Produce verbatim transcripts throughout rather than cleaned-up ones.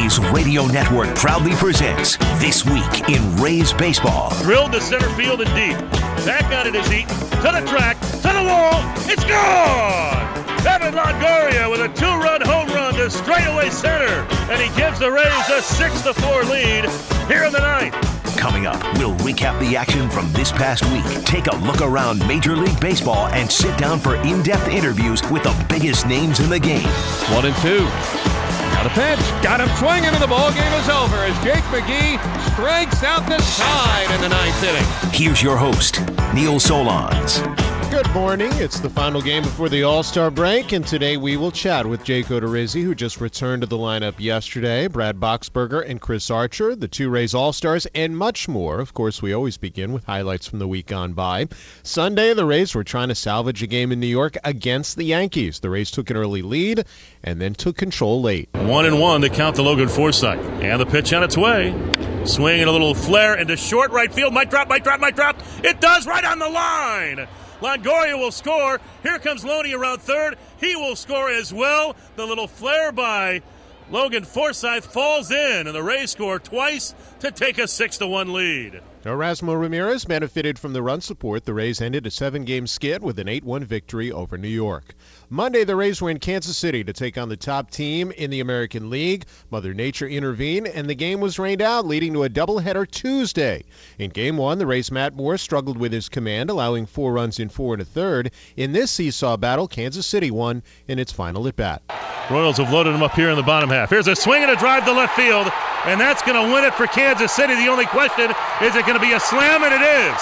Rays Radio Network proudly presents This Week in Rays Baseball. Drilled to center field and deep. Back on it is Eaton. To the track. To the wall. It's gone! Evan Longoria with a two-run home run to straightaway center. And he gives the Rays a six to four lead here in the ninth. Coming up, we'll recap the action from this past week, take a look around Major League Baseball, and sit down for in-depth interviews with the biggest names in the game. One and two. Got a pitch. Got him swinging, and the ball game is over as Jake McGee strikes out the side in the ninth inning. Here's your host, Neil Solondz. Good morning. It's the final game before the All-Star break, and today we will chat with Jake Odorizzi, who just returned to the lineup yesterday, Brad Boxberger and Chris Archer, the two Rays All-Stars, and much more. Of course, we always begin with highlights from the week gone by. Sunday, the Rays were trying to salvage a game in New York against the Yankees. The Rays took an early lead and then took control late. One and one to count to Logan Forsythe. And the pitch on its way. Swinging a little flare into short right field. Might drop, might drop, might drop. It does, right on the line. Longoria will score. Here comes Loney around third. He will score as well. The little flare by Logan Forsythe falls in, and the Rays score twice to take a six to one lead. Erasmo Ramirez benefited from the run support. The Rays ended a seven-game skid with an eight one victory over New York. Monday, the Rays were in Kansas City to take on the top team in the American League. Mother Nature intervened, and the game was rained out, leading to a doubleheader Tuesday. In Game one, the Rays' Matt Moore struggled with his command, allowing four runs in four and a third. In this seesaw battle, Kansas City won in its final at-bat. Royals have loaded him up here in the bottom half. Here's a swing and a drive to left field, and that's going to win it for Kansas City. The only question, is it going to be a slam? And it is.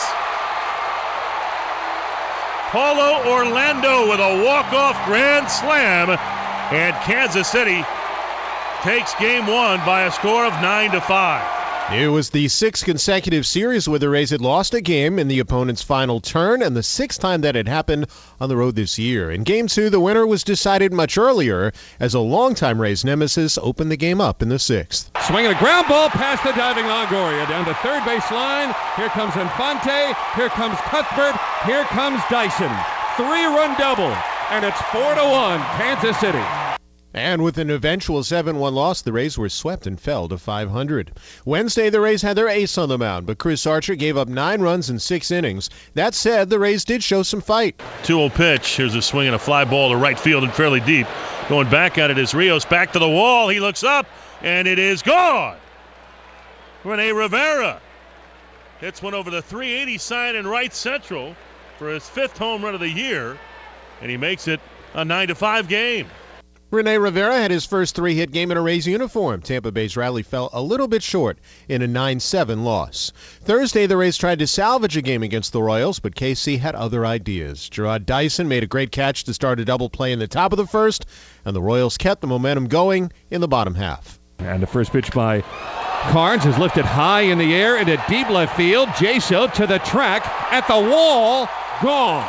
Paulo Orlando with a walk-off grand slam, and Kansas City takes game one by a score of nine to five. It was the sixth consecutive series where the Rays had lost a game in the opponent's final turn, and the sixth time that had happened on the road this year. In Game two, the winner was decided much earlier as a longtime Rays nemesis opened the game up in the sixth. Swinging a ground ball past the diving Longoria down to third base line. Here comes Infante. Here comes Cuthbert. Here comes Dyson. Three-run double, and it's four to one, Kansas City. And with an eventual seven one loss, the Rays were swept and fell to five hundred. Wednesday, the Rays had their ace on the mound, but Chris Archer gave up nine runs in six innings. That said, the Rays did show some fight. two oh pitch. Here's a swing and a fly ball to right field and fairly deep. Going back at it is Rios. Back to the wall. He looks up, and it is gone. Rene Rivera hits one over the three eighty sign in right central for his fifth home run of the year, and he makes it a nine to five game. Rene Rivera had his first three-hit game in a Rays uniform. Tampa Bay's rally fell a little bit short in a nine seven loss. Thursday, the Rays tried to salvage a game against the Royals, but K C had other ideas. Gerard Dyson made a great catch to start a double play in the top of the first, and the Royals kept the momentum going in the bottom half. And the first pitch by Carnes is lifted high in the air into deep left field. Jaso to the track, at the wall, gone.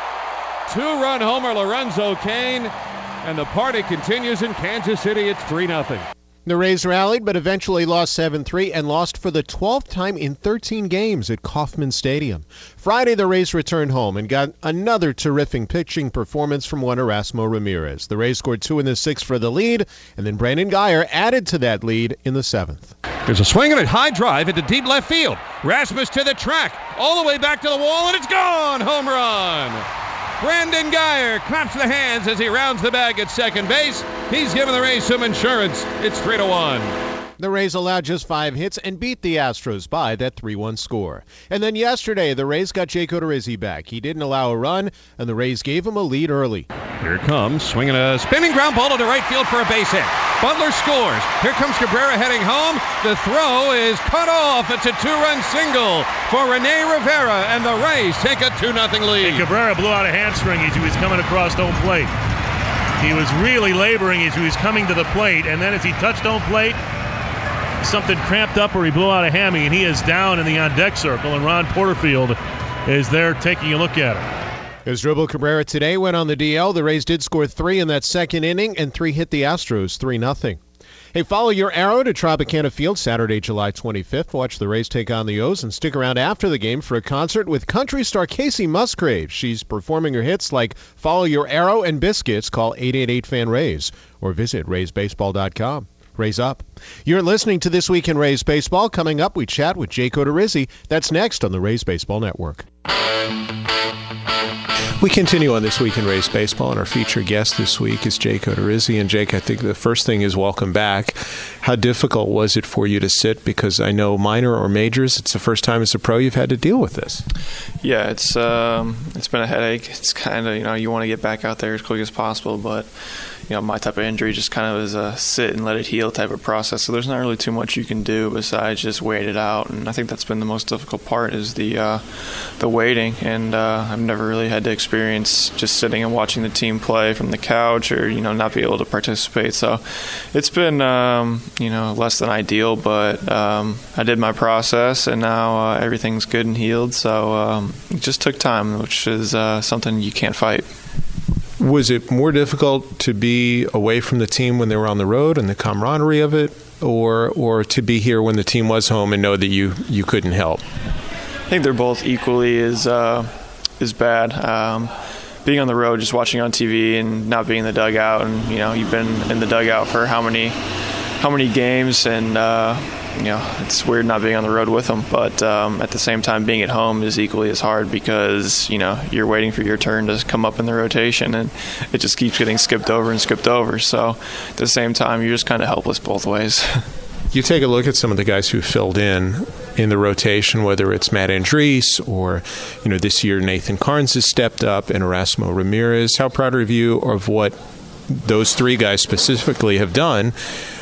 Two-run homer, Lorenzo Cain. And the party continues in Kansas City. It's three nothing. The Rays rallied, but eventually lost seven three and lost for the twelfth time in thirteen games at Kauffman Stadium. Friday, the Rays returned home and got another terrific pitching performance from one Erasmo Ramirez. The Rays scored two in the sixth for the lead, and then Brandon Guyer added to that lead in the seventh. There's a swing and a high drive into deep left field. Rasmus to the track, all the way back to the wall, and it's gone! Home run! Brandon Guyer claps the hands as he rounds the bag at second base. He's giving the Rays some insurance. It's three to one. The Rays allowed just five hits and beat the Astros by that three one score. And then yesterday, the Rays got Jake Odorizzi back. He didn't allow a run, and the Rays gave him a lead early. Here it comes, swinging a spinning ground ball into right field for a base hit. Butler scores. Here comes Cabrera heading home. The throw is cut off. It's a two-run single for Rene Rivera, and the Rays take a two nothing lead. And Cabrera blew out a hamstring as he was coming across home plate. He was really laboring as he was coming to the plate, and then as he touched home plate, something cramped up or he blew out a hammy, and he is down in the on-deck circle, and Ron Porterfield is there taking a look at him. Asdrubal Cabrera today went on the D L. The Rays did score three in that second inning, and three hit the Astros three nothing. Hey, follow your arrow to Tropicana Field Saturday, July twenty-fifth. Watch the Rays take on the O's and stick around after the game for a concert with country star Casey Musgrave. She's performing her hits like Follow Your Arrow and Biscuits. Call eight eight eight fan rays or visit rays baseball dot com. Rays up. You're listening to This Week in Rays Baseball. Coming up, we chat with Jake Odorizzi. That's next on the Rays Baseball Network. We continue on This Week in Rays Baseball, and our featured guest this week is Jake Odorizzi. And Jake, I think the first thing is welcome back. How difficult was it for you to sit? Because I know minor or majors, it's the first time as a pro you've had to deal with this. Yeah, it's um, it's been a headache. It's kind of, you know, you want to get back out there as quick as possible, but you know, my type of injury just kind of is a sit and let it heal type of process. So there's not really too much you can do besides just wait it out. And I think that's been the most difficult part is the uh, the waiting. And uh, I've never really had to experience just sitting and watching the team play from the couch or, you know, not be able to participate. So it's been, um, you know, less than ideal, but um, I did my process and now uh, everything's good and healed. So um, it just took time, which is uh, something you can't fight. Was it more difficult to be away from the team when they were on the road and the camaraderie of it, or or to be here when the team was home and know that you, you couldn't help? I think they're both equally as uh, as bad. Um, being on the road, just watching on T V and not being in the dugout, and you know you've been in the dugout for how many how many games, and uh, you know it's weird not being on the road with them. But um, at the same time, being at home is equally as hard because you know you're waiting for your turn to come up in the rotation, and it just keeps getting skipped over and skipped over. So at the same time, you're just kind of helpless both ways. You take a look at some of the guys who filled in in the rotation, whether it's Matt Andriese or, you know, this year Nathan Carnes has stepped up and Erasmo Ramirez. How proud are you of what those three guys specifically have done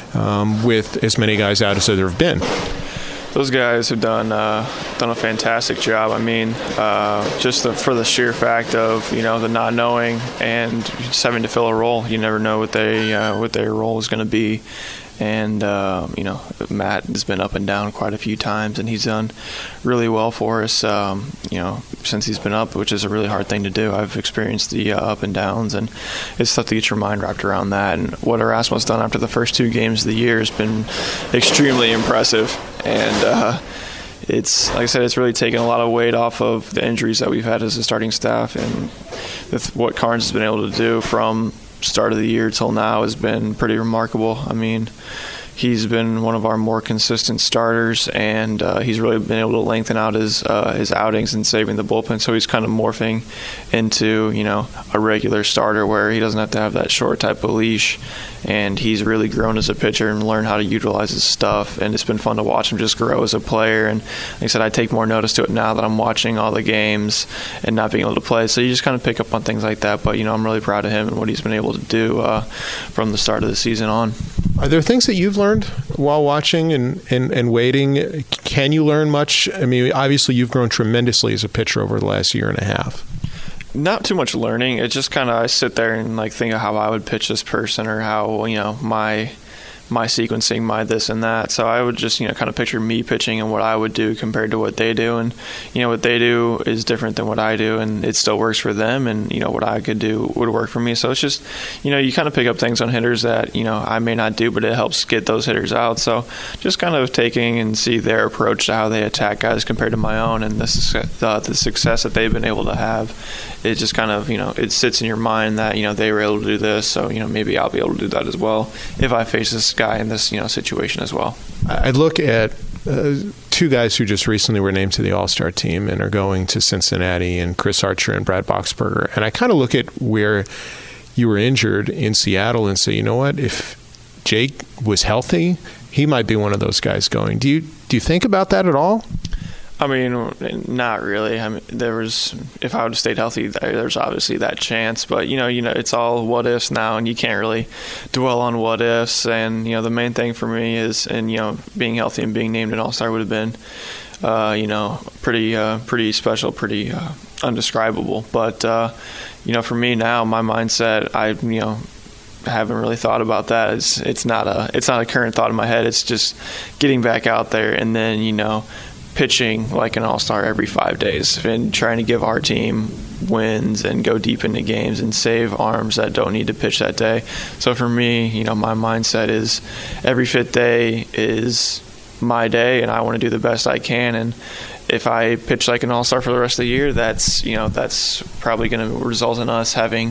um, with as many guys out as there have been? Those guys have done uh, done a fantastic job. I mean, uh, just the, for the sheer fact of you know the not knowing and just having to fill a role. You never know what they uh, what their role is going to be. And, uh, you know, Matt has been up and down quite a few times, and he's done really well for us, um, you know, since he's been up, which is a really hard thing to do. I've experienced the uh, up and downs, and it's tough to get your mind wrapped around that. And what Erasmo's done after the first two games of the year has been extremely impressive. And uh, it's, like I said, it's really taken a lot of weight off of the injuries that we've had as a starting staff. And with what Carnes has been able to do from start of the year till now has been pretty remarkable. I mean, he's been one of our more consistent starters, and uh, he's really been able to lengthen out his uh, his outings and saving the bullpen. So he's kind of morphing into, you know, a regular starter where he doesn't have to have that short type of leash. And he's really grown as a pitcher and learned how to utilize his stuff. And it's been fun to watch him just grow as a player. And like I said, I take more notice to it now that I'm watching all the games and not being able to play. So you just kind of pick up on things like that. But, you know, I'm really proud of him and what he's been able to do uh, from the start of the season on. Are there things that you've learned while watching and, and, and waiting? Can you learn much? I mean, obviously you've grown tremendously as a pitcher over the last year and a half. Not too much learning. It's just kind of I sit there and like think of how I would pitch this person or how, you know, my my sequencing, my this and that. So I would just, you know, kind of picture me pitching and what I would do compared to what they do. And, you know, what they do is different than what I do, and it still works for them. And, you know, what I could do would work for me. So it's just, you know, you kind of pick up things on hitters that, you know, I may not do, but it helps get those hitters out. So just kind of taking and see their approach to how they attack guys compared to my own, and the, uh, the success that they've been able to have. It just kind of, you know, it sits in your mind that, you know, they were able to do this, so, you know, maybe I'll be able to do that as well if I face this guy in this, you know, situation as well. I look at uh, two guys who just recently were named to the All-Star team and are going to Cincinnati, and Chris Archer and Brad Boxberger. And I kind of look at where you were injured in Seattle and say, you know what, if Jake was healthy, he might be one of those guys going. Do you do you think about that at all? I mean, not really. I mean, there was, if I would have stayed healthy, there's obviously that chance. But you know, you know, it's all what ifs now, and you can't really dwell on what ifs. And you know, the main thing for me is, and you know, being healthy and being named an All-Star would have been, uh, you know, pretty, uh, pretty special, pretty uh, undescribable. But uh, you know, for me now, my mindset, I, you know. haven't really thought about that. It's it's not a it's not a current thought in my head. It's just getting back out there and then, you know, pitching like an all-star every five days and trying to give our team wins and go deep into games and save arms that don't need to pitch that day. So for me, you know, my mindset is every fifth day is my day, and I want to do the best I can. And if I pitch like an all-star for the rest of the year, that's you know that's probably going to result in us having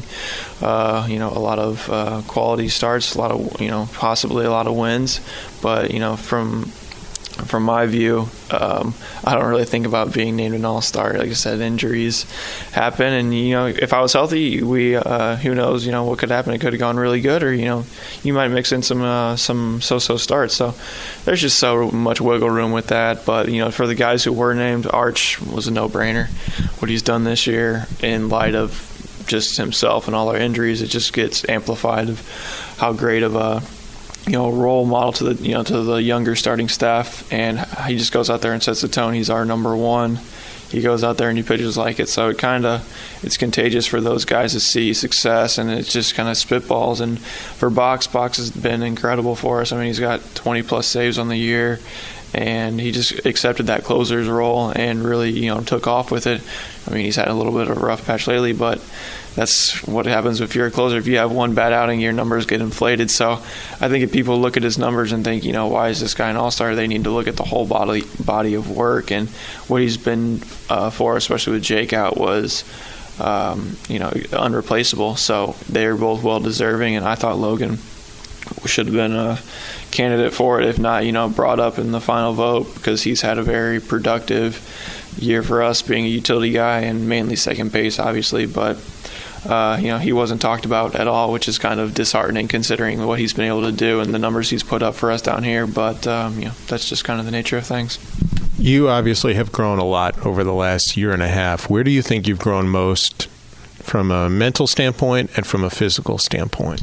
uh, you know a lot of uh, quality starts, a lot of you know possibly a lot of wins. But you know from from my view, um, I don't really think about being named an all-star. Like I said, injuries happen, and you know if I was healthy, we uh, who knows you know what could happen. It could have gone really good, or you know you might mix in some uh, some so-so starts. So there's just so much wiggle room with that. But you know for the guys who were named, Arch was a no-brainer. What he's done this year in light of just himself and all our injuries, it just gets amplified of how great of a you know, role model to the you know to the younger starting staff, and he just goes out there and sets the tone. He's our number one. He goes out there and he pitches like it. So it kind of it's contagious for those guys to see success, and it just kind of spitballs. And for Box, Box has been incredible for us. I mean, he's got twenty plus saves on the year, and he just accepted that closer's role and really you know took off with it. I mean, he's had a little bit of a rough patch lately, but that's what happens if you're a closer. If you have one bad outing, your numbers get inflated. So I think if people look at his numbers and think, you know, why is this guy an all-star, they need to look at the whole body body of work. And what he's been uh, for, especially with Jake out, was, um, you know, unreplaceable. So they're both well-deserving, and I thought Logan should have been a candidate for it, if not, you know, brought up in the final vote, because he's had a very productive year for us, being a utility guy and mainly second base, obviously, but Uh, you know, he wasn't talked about at all, which is kind of disheartening considering what he's been able to do and the numbers he's put up for us down here. But, um, you know, that's just kind of the nature of things. You obviously have grown a lot over the last year and a half. Where do you think you've grown most from a mental standpoint and from a physical standpoint?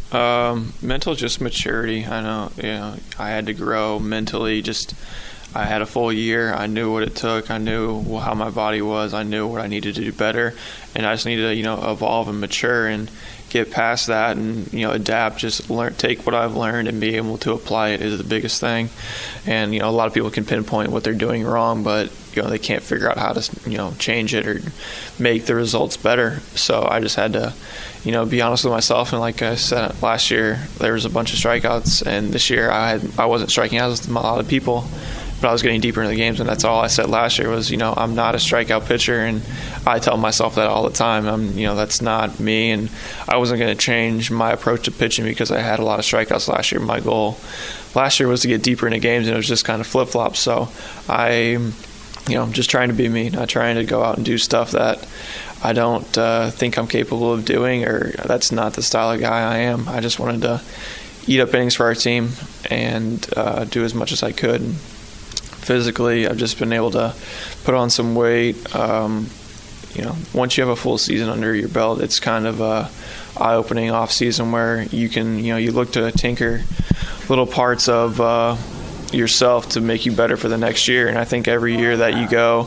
Um, mental, just maturity. I know, you know, I had to grow mentally. Just, I had a full year. I knew what it took. I knew how my body was. I knew what I needed to do better. And I just needed to, you know, evolve and mature and get past that and, you know, adapt, just learn, take what I've learned and be able to apply it is the biggest thing. And, you know, a lot of people can pinpoint what they're doing wrong, but, you know, they can't figure out how to, you know, change it or make the results better. So I just had to, you know, be honest with myself. And like I said, last year there was a bunch of strikeouts, and this year I had, I wasn't striking out as a lot of people, but I was getting deeper into the games, and that's all I said last year was, you know, I'm not a strikeout pitcher, and I tell myself that all the time. I'm, you know, that's not me, and I wasn't going to change my approach to pitching because I had a lot of strikeouts last year. My goal last year was to get deeper into games, and it was just kind of flip-flops. So I, you know, I'm just trying to be me, not trying to go out and do stuff that I don't uh, think I'm capable of doing, or that's not the style of guy I am. I just wanted to eat up innings for our team and uh, do as much as I could. Physically, I've just been able to put on some weight. Um, you know, once you have a full season under your belt, it's kind of a eye-opening off season where you can, you know, you look to tinker little parts of uh, yourself to make you better for the next year. And I think every year that you go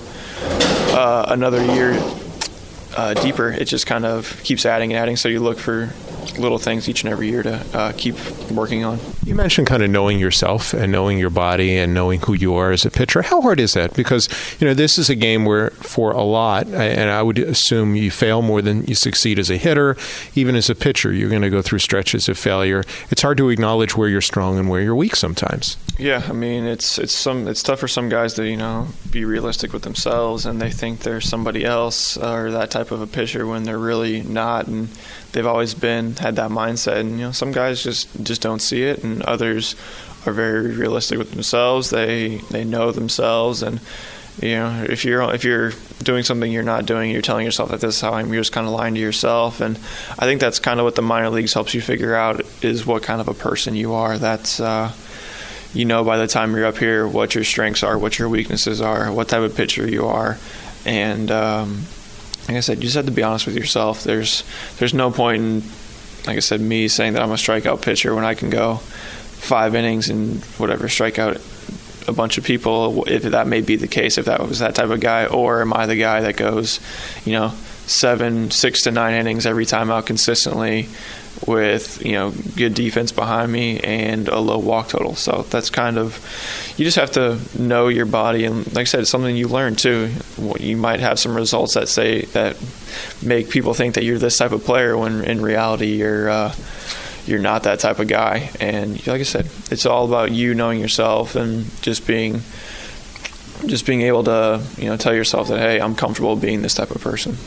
uh, another year uh, deeper, it just kind of keeps adding and adding. So you look for little things each and every year to uh, keep working on. You mentioned kind of knowing yourself and knowing your body and knowing who you are as a pitcher. How hard is that? Because, you know, this is a game where for a lot, and I would assume you fail more than you succeed as a hitter. Even as a pitcher, you're going to go through stretches of failure. It's hard to acknowledge where you're strong and where you're weak sometimes. Yeah, I mean, it's it's some it's tough for some guys to, you know, be realistic with themselves, and they think they're somebody else or that type of a pitcher when they're really not, and they've always been had that mindset. And, you know, some guys just, just don't see it, and others are very realistic with themselves. They they know themselves, and, you know, if you're if you're doing something you're not doing, you're telling yourself that this is how I'm, you're just kind of lying to yourself. And I think that's kind of what the minor leagues helps you figure out, is what kind of a person you are. That's uh, you know, by the time you're up here, what your strengths are, what your weaknesses are, what type of pitcher you are, and um, like I said, you just have to be honest with yourself. There's there's no point in, like I said, me saying that I'm a strikeout pitcher when I can go five innings and whatever, strike out a bunch of people, if that may be the case, if that was that type of guy. Or am I the guy that goes, you know, seven, six to nine innings every time out consistently with, you know, good defense behind me and a low walk total. So that's kind of, you just have to know your body. And like I said, it's something you learn too. You might have some results that say, that make people think that you're this type of player when in reality you're uh, you're not that type of guy. And like I said, it's all about you knowing yourself and just being just being able to, you know, tell yourself that, hey, I'm comfortable being this type of person.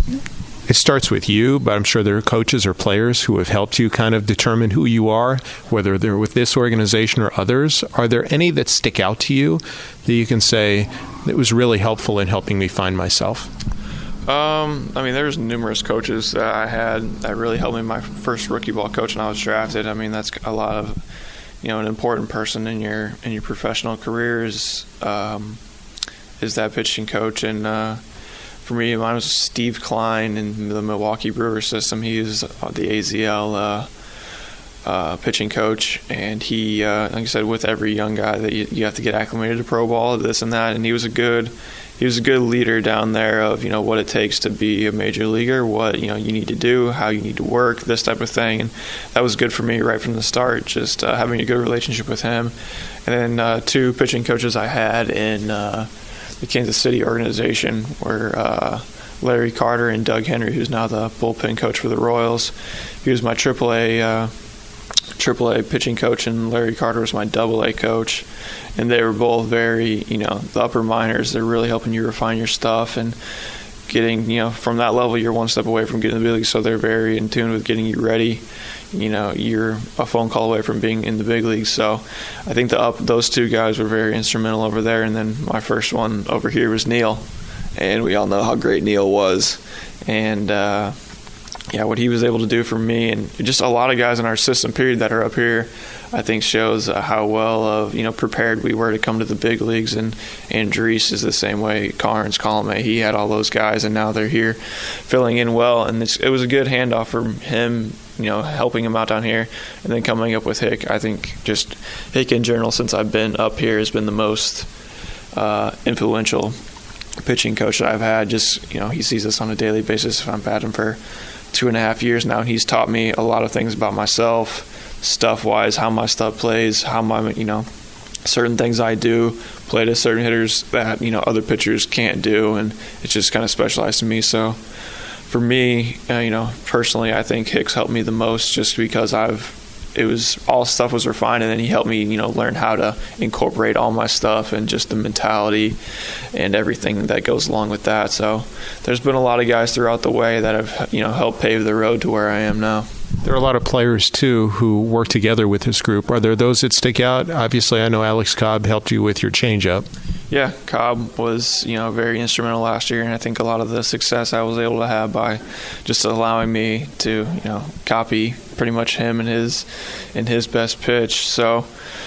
It starts with you, but I'm sure there are coaches or players who have helped you kind of determine who you are, whether they're with this organization or others. Are there any that stick out to you that you can say it was really helpful in helping me find myself? Um, I mean, there's numerous coaches that I had that really helped me. My first rookie ball coach when I was drafted. I mean, that's a lot of, you know, an important person in your in your professional career is um, is that pitching coach. And uh, for me, mine was Steve Klein in the Milwaukee Brewers system. He was the A Z L uh, uh, pitching coach, and he, uh, like I said, with every young guy that you, you have to get acclimated to pro ball, this and that. And he was a good. He was a good leader down there of, you know, what it takes to be a major leaguer, what, you know, you need to do, how you need to work, this type of thing. And that was good for me right from the start, just uh, having a good relationship with him. And then uh, two pitching coaches I had in uh, the Kansas City organization were uh, Larry Carter and Doug Henry, who's now the bullpen coach for the Royals. He was my triple A uh, triple A pitching coach, and Larry Carter was my double A coach. And they were both very, you know, the upper minors. They're really helping you refine your stuff and getting, you know, from that level, you're one step away from getting to the big league. So they're very in tune with getting you ready. You know, you're a phone call away from being in the big league. So I think the up, those two guys were very instrumental over there. And then my first one over here was Neil. And we all know how great Neil was. And, uh, yeah, what he was able to do for me, and just a lot of guys in our system, period, that are up here, I think shows uh, how well of, you know, prepared we were to come to the big leagues. And Andres is the same way. Carnes, Colome, he had all those guys, and now they're here filling in well. And it's, it was a good handoff from him, you know, helping him out down here, and then coming up with Hick. I think just Hick in general, since I've been up here, has been the most uh, influential pitching coach that I've had. Just, you know, he sees us on a daily basis. I've had him for two and a half years now, and he's taught me a lot of things about myself, stuff-wise, how my stuff plays, how my, you know, certain things I do play to certain hitters that, you know, other pitchers can't do, and it's just kind of specialized to me. So for me, uh, you know, personally, I think Hicks helped me the most, just because I've, it was, all stuff was refined, and then he helped me, you know, learn how to incorporate all my stuff and just the mentality and everything that goes along with that. So there's been a lot of guys throughout the way that have, you know, helped pave the road to where I am now. There are a lot of players, too, who work together with this group. Are there those that stick out? Obviously, I know Alex Cobb helped you with your changeup. Yeah, Cobb was, you know, very instrumental last year, and I think a lot of the success I was able to have by just allowing me to, you know, copy pretty much him and his and his best pitch. So,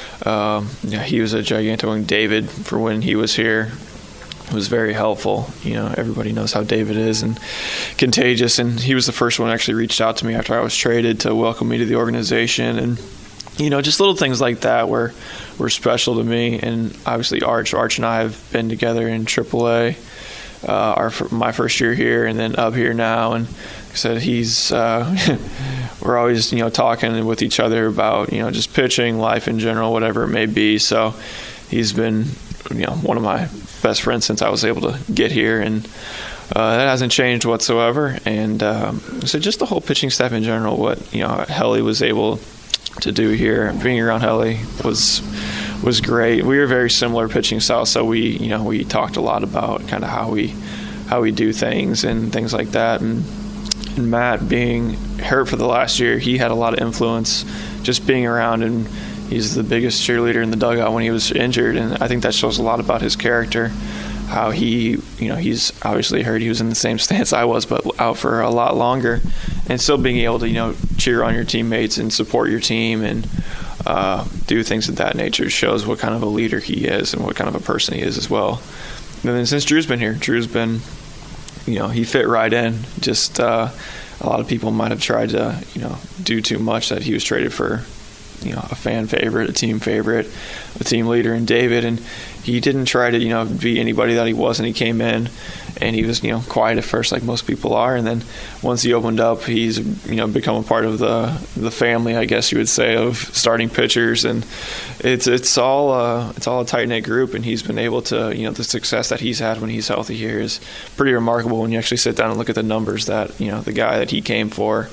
um, yeah, he was a gigantic one. David, for when he was here, was very helpful. You know, everybody knows how David is and contagious, and he was the first one who actually reached out to me after I was traded to welcome me to the organization. And, you know, just little things like that were were special to me. And obviously Arch, Arch and I have been together in triple A uh, our my first year here, and then up here now. And like I said, he's uh, we're always, you know, talking with each other about, you know, just pitching, life in general, whatever it may be. So he's been, you know, one of my best friends since I was able to get here, and uh, that hasn't changed whatsoever. And um, so just the whole pitching staff in general, what, you know, Helly was able to do here, being around Helly was was great. We were very similar pitching styles, so we, you know, we talked a lot about kind of how we how we do things and things like that. And, and Matt, being hurt for the last year, he had a lot of influence just being around, and he's the biggest cheerleader in the dugout when he was injured, and I think that shows a lot about his character, how he, you know, he's obviously hurt. He was in the same stance I was, but out for a lot longer, and still being able to, you know, cheer on your teammates and support your team and uh, do things of that nature shows what kind of a leader he is and what kind of a person he is as well. And then since Drew's been here, Drew's been, you know, he fit right in. Just uh, a lot of people might have tried to, you know, do too much, that he was traded for, you know, a fan favorite, a team favorite, a team leader in David, and he didn't try to, you know, be anybody that he wasn't. He came in and he was, you know, quiet at first, like most people are, and then once he opened up, he's, you know, become a part of the the family, I guess you would say, of starting pitchers, and it's it's all uh, it's all a tight knit group, and he's been able to, you know, the success that he's had when he's healthy here is pretty remarkable when you actually sit down and look at the numbers that, you know, the guy that he came for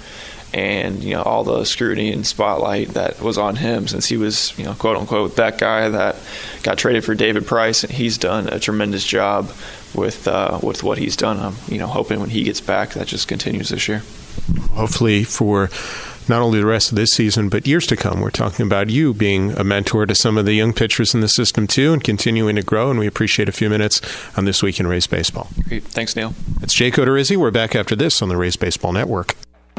and you know all the scrutiny and spotlight that was on him since he was, you know, quote unquote that guy that got traded for David Price, and he's done a tremendous job with uh, with what he's done. I'm you know hoping when he gets back that just continues this year. Hopefully for not only the rest of this season, but years to come. We're talking about you being a mentor to some of the young pitchers in the system, too, and continuing to grow, and we appreciate a few minutes on This Week in Rays Baseball. Great. Thanks, Neil. It's Jake Odorizzi. We're back after this on the Rays Baseball Network.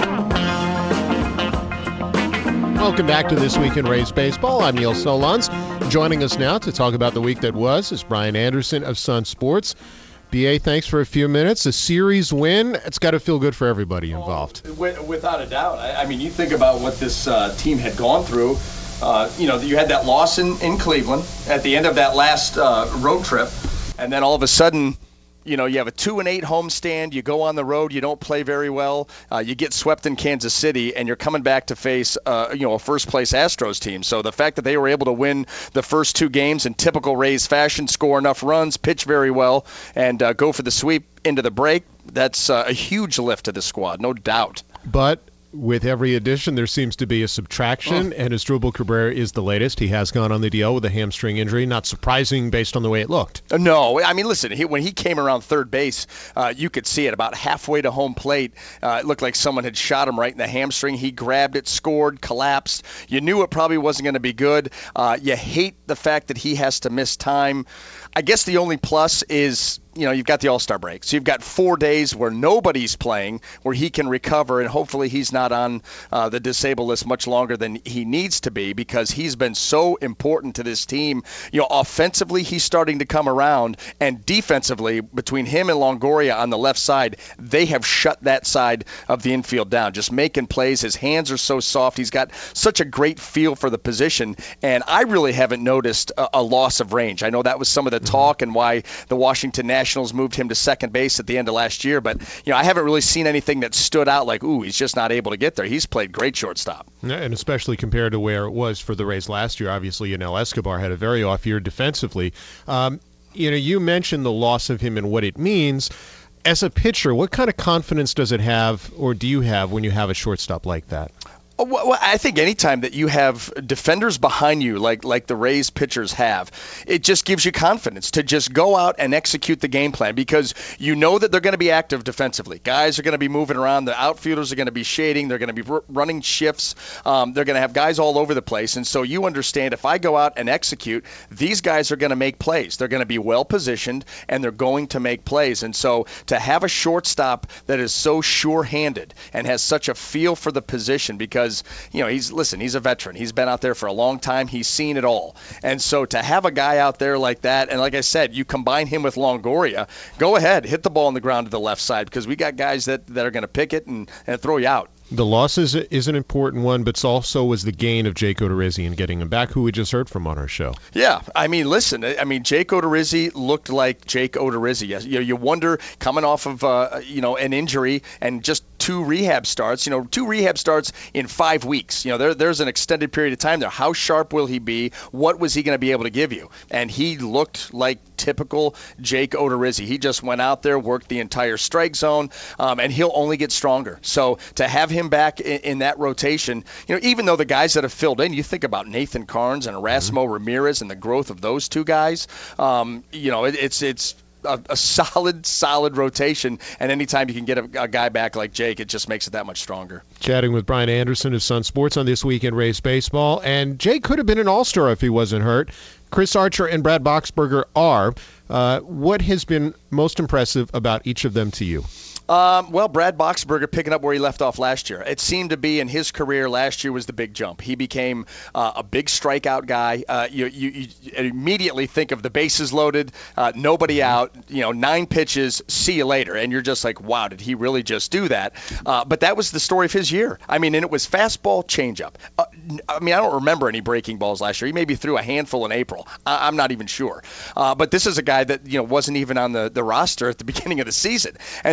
Welcome back to This Week in Rays Baseball. I'm Neil Solondz. Joining us now to talk about the week that was is Brian Anderson of Sun Sports. B A, thanks for a few minutes. A series win, it's got to feel good for everybody involved. Oh, without a doubt. I, I mean, you think about what this uh, team had gone through. Uh, you know, you had that loss in, in Cleveland at the end of that last uh, road trip, and then all of a sudden, you know, you have a two and eight homestand. You go on the road. You don't play very well. Uh, you get swept in Kansas City, and you're coming back to face, uh, you know, a first-place Astros team. So the fact that they were able to win the first two games in typical Rays fashion, score enough runs, pitch very well, and uh, go for the sweep into the break, that's uh, a huge lift to the squad, no doubt. But with every addition, there seems to be a subtraction, oh. and Asdrubal Cabrera is the latest. He has gone on the D L with a hamstring injury. Not surprising based on the way it looked. No, I mean, listen, he, when he came around third base, uh, you could see it about halfway to home plate. Uh, it looked like someone had shot him right in the hamstring. He grabbed it, scored, collapsed. You knew it probably wasn't going to be good. Uh, you hate the fact that he has to miss time. I guess the only plus is, you know, you've got the All-Star break. So you've got four days where nobody's playing, where he can recover, and hopefully he's not on uh, the disabled list much longer than he needs to be, because he's been so important to this team. You know, offensively, he's starting to come around, and defensively, between him and Longoria on the left side, they have shut that side of the infield down, just making plays. His hands are so soft. He's got such a great feel for the position, and I really haven't noticed a, a loss of range. I know that was some of the talk and why the Washington Nationals moved him to second base at the end of last year, but you know, I haven't really seen anything that stood out like, ooh, he's just not able to get there. He's played great shortstop. Yeah, and especially compared to where it was for the Rays last year. Obviously, Yunel Escobar had a very off year defensively. Um, you know, you mentioned the loss of him and what it means. As a pitcher, what kind of confidence does it have, or do you have, when you have a shortstop like that? Well, I think anytime that you have defenders behind you like like the Rays pitchers have, it just gives you confidence to just go out and execute the game plan, because you know that they're going to be active defensively. Guys are going to be moving around. The outfielders are going to be shading. They're going to be r- running shifts. Um, they're going to have guys all over the place. And so you understand, if I go out and execute, these guys are going to make plays. They're going to be well positioned, and they're going to make plays. And so to have a shortstop that is so sure-handed and has such a feel for the position, because you know, he's listen, he's a veteran. He's been out there for a long time. He's seen it all. And so to have a guy out there like that, and like I said, you combine him with Longoria, go ahead, hit the ball on the ground to the left side, because we got guys that, that are going to pick it and, and throw you out. The loss is, is an important one, but also was the gain of Jake Odorizzi and getting him back, who we just heard from on our show. Yeah, I mean, listen, I mean, Jake Odorizzi looked like Jake Odorizzi. You know, you wonder, coming off of uh, you know an injury and just two rehab starts, you know, two rehab starts in five weeks. You know, there there's an extended period of time there. How sharp will he be? What was he going to be able to give you? And he looked like typical Jake Odorizzi. He just went out there, worked the entire strike zone, um, and he'll only get stronger. So to have him back in, in that rotation, you know, even though the guys that have filled in, you think about Nathan Carnes and Erasmo mm-hmm. Ramirez and the growth of those two guys, um, you know, it, it's it's a, a solid, solid rotation. And anytime you can get a, a guy back like Jake, it just makes it that much stronger. Chatting with Brian Anderson of Sun Sports on This Week in Rays Baseball. And Jake could have been an all-star if he wasn't hurt. Chris Archer and Brad Boxberger are. Uh, what has been most impressive about each of them to you? Um, well, Brad Boxberger picking up where he left off last year. It seemed to be in his career last year was the big jump. He became uh, a big strikeout guy. Uh, you, you, you immediately think of the bases loaded, uh, nobody out, you know, nine pitches, see you later. And you're just like, wow, did he really just do that? Uh, but that was the story of his year. I mean, and it was fastball, changeup. Uh, I mean, I don't remember any breaking balls last year. He maybe threw a handful in April. I, I'm not even sure. Uh, but this is a guy that, you know, wasn't even on the, the roster at the beginning of the season. And so the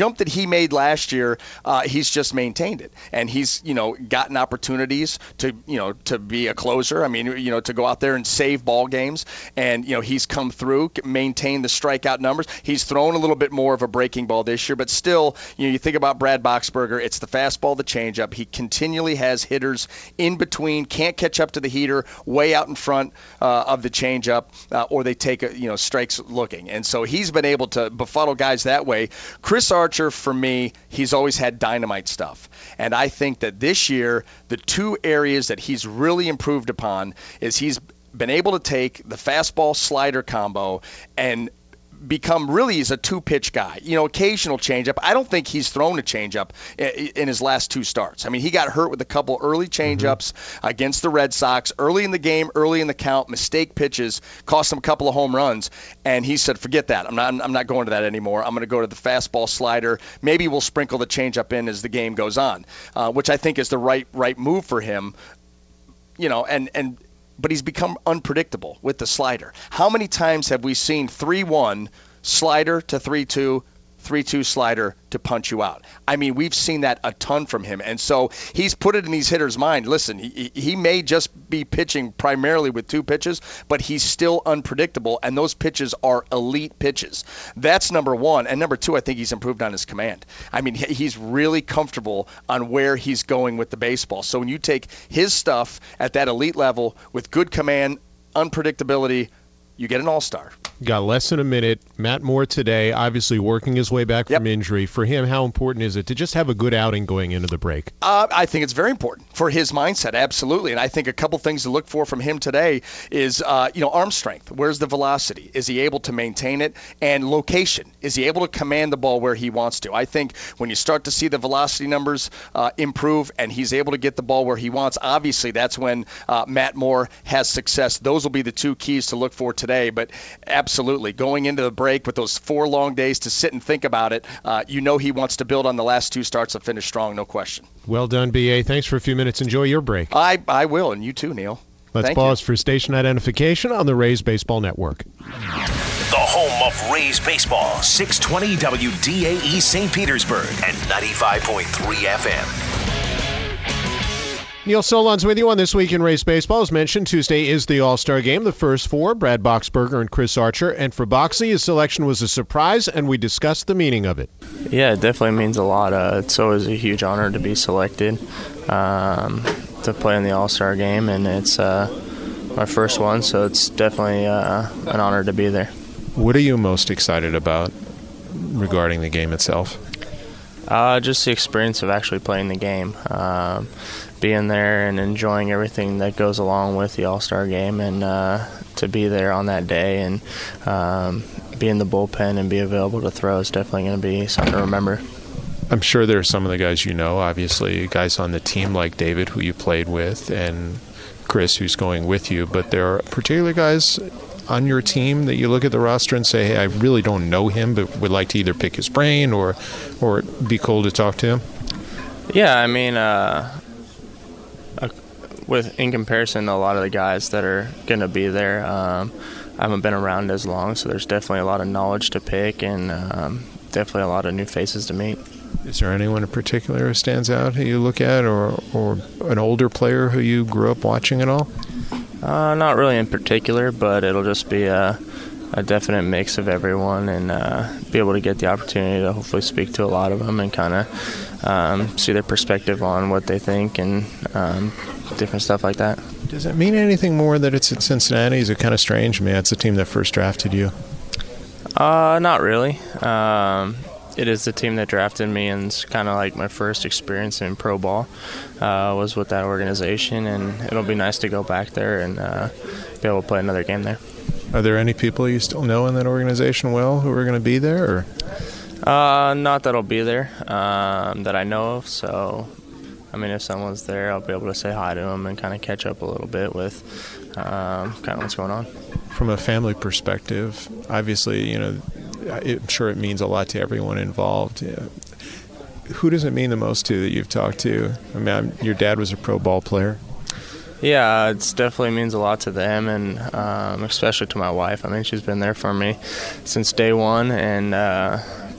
jump that he made last year, uh, he's just maintained it. And he's, you know, gotten opportunities to, you know, to be a closer. I mean, you know, to go out there and save ball games. And, you know, he's come through, maintained the strikeout numbers. He's thrown a little bit more of a breaking ball this year, but still, you know, you think about Brad Boxberger, it's the fastball, the changeup. He continually has hitters in between, can't catch up to the heater, way out in front uh, of the changeup, uh, or they take a, you know, strikes looking. And so he's been able to befuddle guys that way. Chris Archer, for me, he's always had dynamite stuff. And I think that this year, the two areas that he's really improved upon is he's been able to take the fastball slider combo and become really is a two-pitch guy. You know, occasional changeup. I don't think he's thrown a changeup in his last two starts. I mean, he got hurt with a couple early changeups mm-hmm. against the Red Sox early in the game, early in the count, mistake pitches, cost him a couple of home runs, and he said, "Forget that. I'm not. I'm not going to that anymore. I'm going to go to the fastball slider. Maybe we'll sprinkle the changeup in as the game goes on," uh, which I think is the right right move for him. You know, and and. But he's become unpredictable with the slider. How many times have we seen three one slider to three two, three two slider to punch you out? I mean, we've seen that a ton from him. And so he's put it in these hitters' mind. Listen, he, he may just be pitching primarily with two pitches, but he's still unpredictable, and those pitches are elite pitches. That's number one. And number two, I think he's improved on his command. I mean, he's really comfortable on where he's going with the baseball. So when you take his stuff at that elite level with good command, unpredictability, you get an all-star. Got less than a minute. Matt Moore today, obviously working his way back yep. from injury. For him, how important is it to just have a good outing going into the break? Uh, I think it's very important for his mindset, absolutely. And I think a couple things to look for from him today is, uh, you know, arm strength. Where's the velocity? Is he able to maintain it? And location. Is he able to command the ball where he wants to? I think when you start to see the velocity numbers uh, improve and he's able to get the ball where he wants, obviously that's when uh, Matt Moore has success. Those will be the two keys to look for today. But absolutely, going into the break with those four long days to sit and think about it, uh, you know he wants to build on the last two starts and finish strong, no question. Well done, B A. Thanks for a few minutes. Enjoy your break. I, I will, and you too, Neil. Let's Thank pause you. for station identification on the Rays Baseball Network. The home of Rays baseball, six twenty W D A E Saint Petersburg and ninety-five point three F M. Neil Solondz with you on This Week in Rays Baseball. As mentioned, Tuesday is the All-Star Game. The first four, Brad Boxberger and Chris Archer. And for Boxy, his selection was a surprise, and we discussed the meaning of it. Yeah, it definitely means a lot. Uh, it's always a huge honor to be selected um, to play in the All-Star Game, and it's uh, my first one, so it's definitely uh, an honor to be there. What are you most excited about regarding the game itself? Uh, just the experience of actually playing the game. Um, being there and enjoying everything that goes along with the All-Star Game, and uh, to be there on that day and um, be in the bullpen and be available to throw is definitely going to be something to remember. I'm sure there are some of the guys you know, obviously, guys on the team like David, who you played with, and Chris, who's going with you, but there are particular guys on your team that you look at the roster and say, hey, I really don't know him, but would like to either pick his brain or, or be cool to talk to him? Yeah, I mean, uh, with in comparison to a lot of the guys that are going to be there, um, I haven't been around as long, so there's definitely a lot of knowledge to pick and um, definitely a lot of new faces to meet. Is there anyone in particular who stands out who you look at, or, or an older player who you grew up watching at all? Uh, not really in particular, but it'll just be a, a definite mix of everyone, and uh, be able to get the opportunity to hopefully speak to a lot of them and kind of um, see their perspective on what they think and um, different stuff like that. Does it mean anything more that it's at Cincinnati? Is it kind of strange? I mean, it's the team that first drafted you. Uh, not really. Um, it is the team that drafted me, and it's kind of like my first experience in pro ball uh, was with that organization, and it'll be nice to go back there and uh, be able to play another game there. Are there any people you still know in that organization well who are going to be there? Or? Uh, not that'll be there um, that I know of, so I mean, if someone's there, I'll be able to say hi to them and kind of catch up a little bit with um, kind of what's going on. From a family perspective, obviously, you know, I'm sure it means a lot to everyone involved. Yeah. Who does it mean the most to that you've talked to? I mean, I'm, your dad was a pro ball player. Yeah, it definitely means a lot to them, and um, especially to my wife. I mean, she's been there for me since day one, and uh,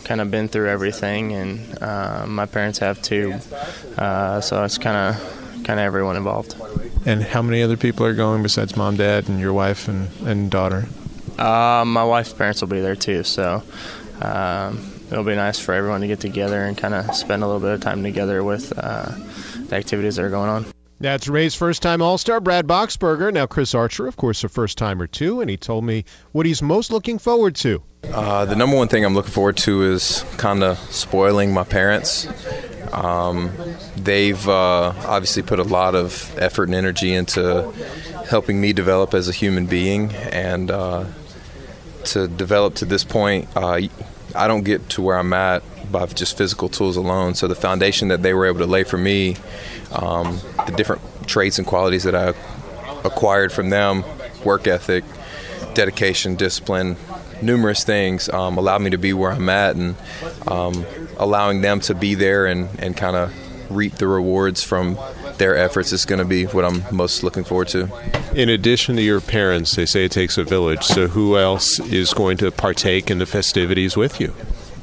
kind of been through everything, and uh, my parents have too. Uh, so it's kind of kind of everyone involved. And how many other people are going besides mom, dad, and your wife and, and daughter? Uh, my wife's parents will be there too, so um, it'll be nice for everyone to get together and kind of spend a little bit of time together with uh, the activities that are going on. That's Ray's first-time All-Star, Brad Boxberger. Now Chris Archer, of course, a first-timer too, and he told me what he's most looking forward to. Uh, the number one thing I'm looking forward to is kind of spoiling my parents. Um, they've uh, obviously put a lot of effort and energy into helping me develop as a human being, and uh, to develop to this point, uh, I don't get to where I'm at by just physical tools alone. So the foundation that they were able to lay for me, um, the different traits and qualities that I acquired from them, work ethic, dedication, discipline, numerous things, um, allowed me to be where I'm at, and um, allowing them to be there and, and kind of reap the rewards from their efforts is going to be what I'm most looking forward to. In addition to your parents, they say it takes a village, so who else is going to partake in the festivities with you?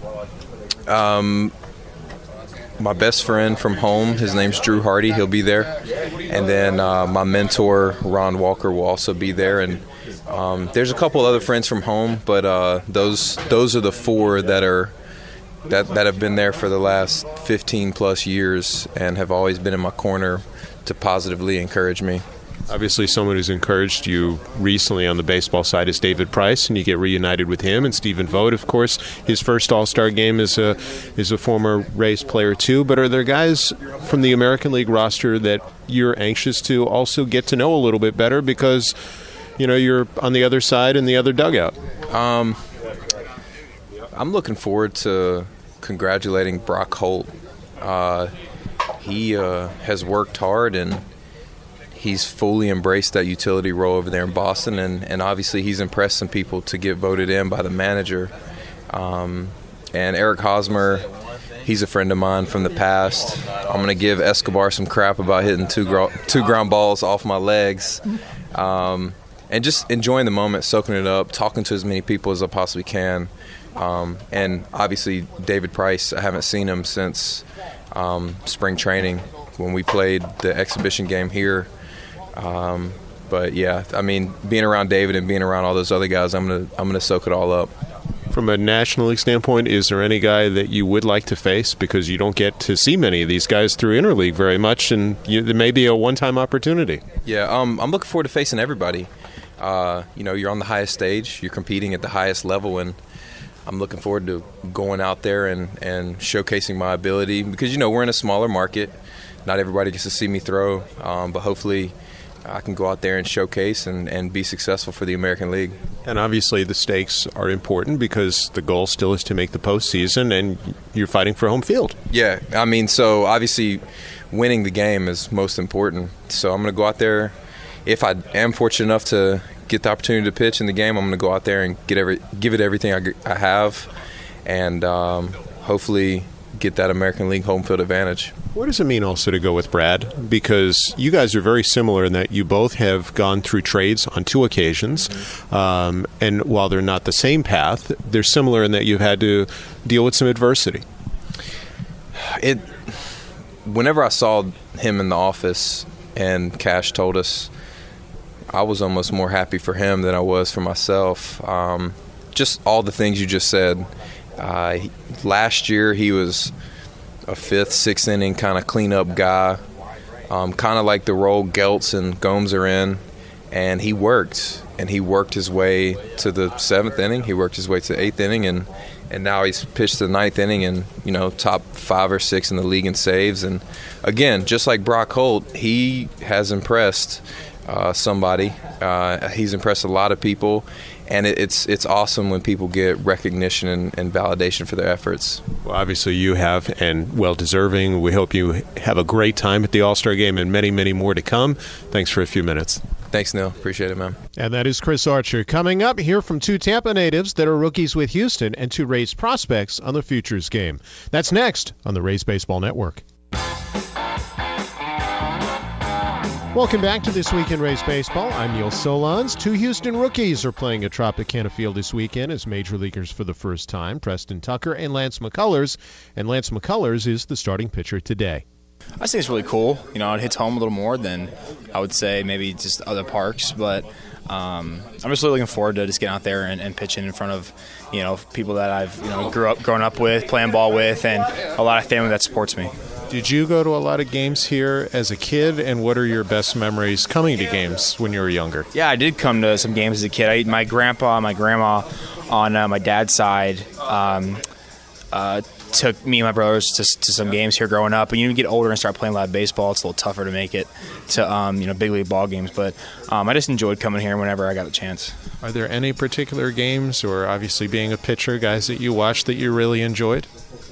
Um, my best friend from home, his name's Drew Hardy, he'll be there. And then uh, my mentor, Ron Walker, will also be there. And um, there's a couple other friends from home, but uh, those those are the four that are that, that have been there for the last fifteen plus years and have always been in my corner to positively encourage me. Obviously, someone who's encouraged you recently on the baseball side is David Price, and you get reunited with him. And Stephen Vogt, of course, his first All-Star game is a is a former Rays player too. But are there guys from the American League roster that you're anxious to also get to know a little bit better because, you know, you're on the other side in the other dugout? Um, I'm looking forward to congratulating Brock Holt. Uh, he uh, has worked hard, and he's fully embraced that utility role over there in Boston, and, and obviously he's impressed some people to get voted in by the manager. Um, and Eric Hosmer, he's a friend of mine from the past. I'm going to give Escobar some crap about hitting two, gro- two ground balls off my legs. Um, and just enjoying the moment, soaking it up, talking to as many people as I possibly can. Um, and obviously David Price, I haven't seen him since um, spring training when we played the exhibition game here. Um, but yeah, I mean, being around David and being around all those other guys, I'm gonna I'm gonna soak it all up. From a National League standpoint, is there any guy that you would like to face, because you don't get to see many of these guys through Interleague very much, and you, there may be a one-time opportunity? Yeah, um, I'm looking forward to facing everybody. Uh, you know, you're on the highest stage, you're competing at the highest level, and I'm looking forward to going out there and, and showcasing my ability, because, you know, we're in a smaller market. Not everybody gets to see me throw, um, but hopefully I can go out there and showcase and, and be successful for the American League. And obviously the stakes are important because the goal still is to make the postseason, and you're fighting for home field. Yeah, I mean, so obviously winning the game is most important. So I'm going to go out there. If I am fortunate enough to get the opportunity to pitch in the game, I'm going to go out there and get every, give it everything I, I have, and um, hopefully get that American League home field advantage. What does it mean also to go with Brad? Because you guys are very similar in that you both have gone through trades on two occasions. Um, and while they're not the same path, they're similar in that you've had to deal with some adversity. It. Whenever I saw him in the office and Cash told us, I was almost more happy for him than I was for myself. Um, just all the things you just said. Uh, he, last year he was a fifth, sixth inning kind of cleanup guy, um, kind of like the role Geltz and Gomes are in, and he worked, and he worked his way to the seventh inning. He worked his way to the eighth inning, and, and now he's pitched the ninth inning and, you know, top five or six in the league in saves. And again, just like Brock Holt, he has impressed uh, somebody. Uh, he's impressed a lot of people. And it's it's awesome when people get recognition and, and validation for their efforts. Well, obviously you have, and well-deserving. We hope you have a great time at the All-Star Game and many, many more to come. Thanks for a few minutes. Thanks, Neil. Appreciate it, man. And that is Chris Archer. Coming up, hear from two Tampa natives that are rookies with Houston and two Rays prospects on the Futures Game. That's next on the Rays Baseball Network. Welcome back to This Week in Rays Baseball. I'm Neil Solondz. Two Houston rookies are playing at Tropicana Field this weekend as major leaguers for the first time, Preston Tucker and Lance McCullers. And Lance McCullers is the starting pitcher today. I think it's really cool. You know, it hits home a little more than I would say maybe just other parks, but um, I'm just really looking forward to just getting out there and, and pitching in front of, you know, people that I've, you know, grew up, grown up with, playing ball with, and a lot of family that supports me. Did you go to a lot of games here as a kid, and what are your best memories coming to games when you were younger? Yeah, I did come to some games as a kid. I, my grandpa and my grandma on uh, my dad's side um, uh, took me and my brothers to, to some games here growing up. And you get older and start playing live baseball, it's a little tougher to make it to um, you know big league ball games. But um, I just enjoyed coming here whenever I got the chance. Are there any particular games, or obviously being a pitcher, guys that you watched that you really enjoyed?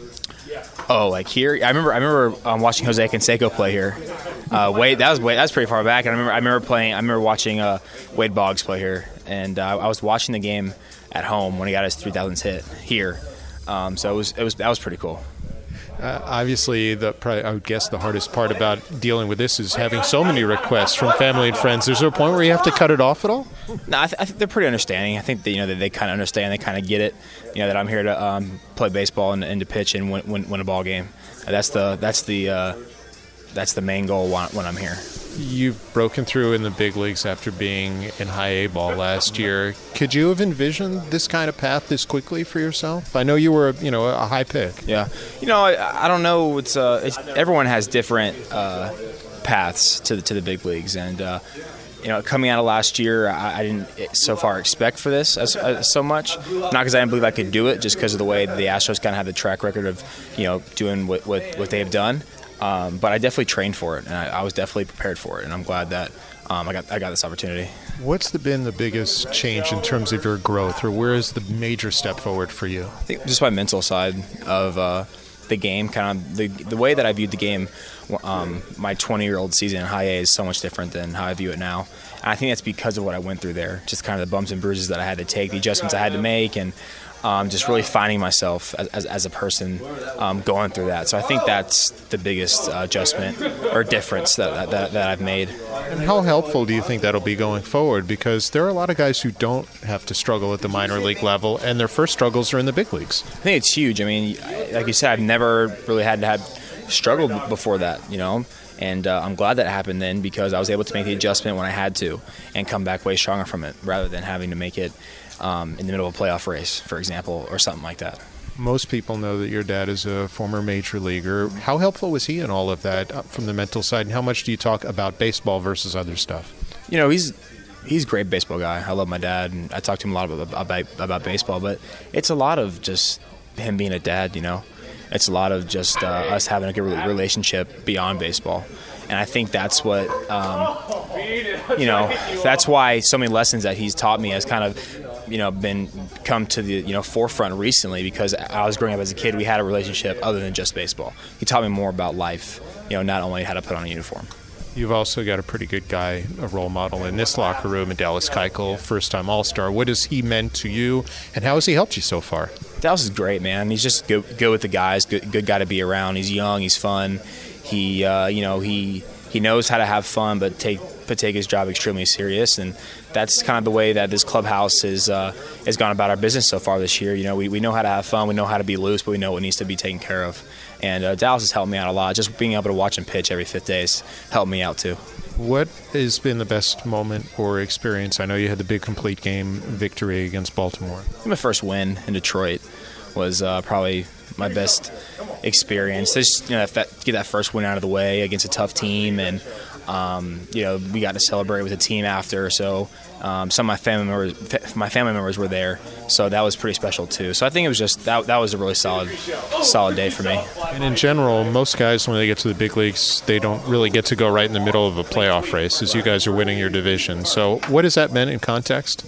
Oh, like here, I remember. I remember um, watching Jose Canseco play here. Uh, Wade, that was Wade, that was pretty far back. And I remember, I remember playing. I remember watching uh, Wade Boggs play here, and uh, I was watching the game at home when he got his three thousandth hit here. Um, so it was, it was that was pretty cool. Uh, obviously, the probably, I would guess the hardest part about dealing with this is having so many requests from family and friends. Is there a point where you have to cut it off at all? No, I, th- I think they're pretty understanding. I think that, you know, that they kind of understand, they kind of get it. You know, that I'm here to um, play baseball and, and to pitch and win, win, win a ball game. That's the that's the uh, that's the main goal when, when I'm here. You've broken through in the big leagues after being in high A ball last year. Could you have envisioned this kind of path this quickly for yourself? I know you were, you know, a high pick. Yeah, you know, I, I don't know. It's, uh, it's everyone has different uh, paths to the, to the big leagues, and uh, you know, coming out of last year, I, I didn't so far expect for this as, as so much. Not because I didn't believe I could do it, just because of the way the Astros kind of have the track record of, you know, doing what what, what they have done. Um, but I definitely trained for it, and I, I was definitely prepared for it, and I'm glad that um, I got I got this opportunity. What's the, been the biggest change in terms of your growth, or where is the major step forward for you? I think just my mental side of uh, the game, kind of the the way that I viewed the game. Um, my twenty-year-old season in high A is so much different than how I view it now. And I think that's because of what I went through there, just kind of the bumps and bruises that I had to take, the adjustments I had to make, and um, just really finding myself as, as, as a person um, going through that. So I think that's the biggest uh, adjustment or difference that, that that I've made. And how helpful do you think that'll be going forward? Because there are a lot of guys who don't have to struggle at the minor league level, and their first struggles are in the big leagues. I think it's huge. I mean, like you said, I've never really had to have struggled before that, you know. And uh, I'm glad that happened then, because I was able to make the adjustment when I had to and come back way stronger from it, rather than having to make it um, in the middle of a playoff race, for example, or something like that. Most people know that your dad is a former major leaguer. How helpful was he in all of that uh, from the mental side, and how much do you talk about baseball versus other stuff? You know, he's he's a great baseball guy. I love my dad, and I talk to him a lot about, about, about baseball, but it's a lot of just him being a dad, you know. It's a lot of just uh, us having a good relationship beyond baseball. And I think that's what, um, you know, that's why so many lessons that he's taught me has kind of, you know, been come to the, you know, forefront recently, because I was growing up as a kid, we had a relationship other than just baseball. He taught me more about life, you know, not only how to put on a uniform. You've also got a pretty good guy, a role model in this locker room, and Dallas Keuchel, first-time All-Star. What has he meant to you, and how has he helped you so far? Dallas is great, man. He's just good, good with the guys, good, good guy to be around. He's young, he's fun. He, uh, you know, he he knows how to have fun, but take but take his job extremely serious, and that's kind of the way that this clubhouse is uh, has gone about our business so far this year. You know, we we know how to have fun, we know how to be loose, but we know what needs to be taken care of. And uh, Dallas has helped me out a lot. Just being able to watch him pitch every fifth day has helped me out too. What has been the best moment or experience? I know you had the big complete game victory against Baltimore. My first win in Detroit was uh, probably my best experience. Just, you know, that, get that first win out of the way against a tough team, and um, you know, we got to celebrate with the team after. So um, some of my family members, my family members were there, so that was pretty special too. So I think it was just that that was a really solid, solid day for me. And in general, most guys, when they get to the big leagues, they don't really get to go right in the middle of a playoff race, as you guys are winning your division. So what has that meant in context?